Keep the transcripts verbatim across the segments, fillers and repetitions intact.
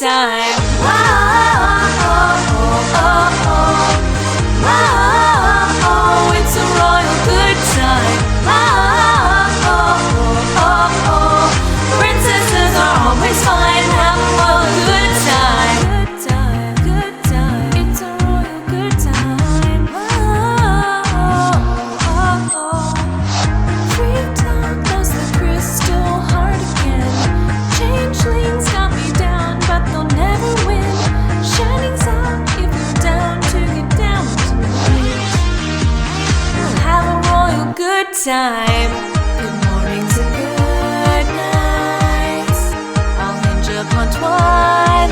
time. Oh, oh, oh, oh, oh, oh, oh, it's a royal good time. Oh, oh, oh, oh, oh, princesses are always fine. Have a royal good time. Good time, good time. It's a royal good time. Oh, oh, oh, oh. Freetown knows the crystal heart again. Changelings got me down, but they'll never win. Shining's out if you're down to get down tonight. We'll have a royal good time. Good mornings and good nights. I'll hinge upon twilight.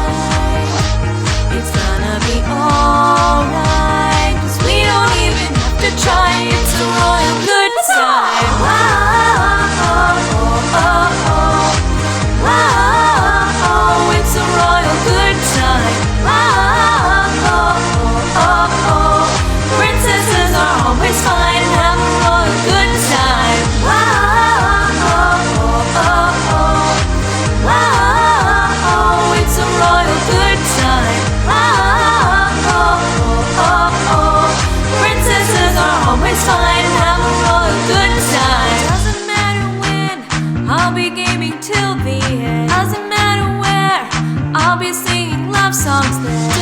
It's gonna be alright, 'cause we don't even have to try. It's a royal good time. Oh, oh, oh, oh, oh. Oh, oh, it's a royal good time. Oh, oh, oh, oh, princesses are always fine. Have a royal good time. Oh, oh, oh, oh, oh, it's a royal good time. Oh, oh, oh, oh, princesses are always fine. Have a royal good time. Doesn't matter when, I'll be gaming till the end. Doesn't matter where, I'll be singing love songs there.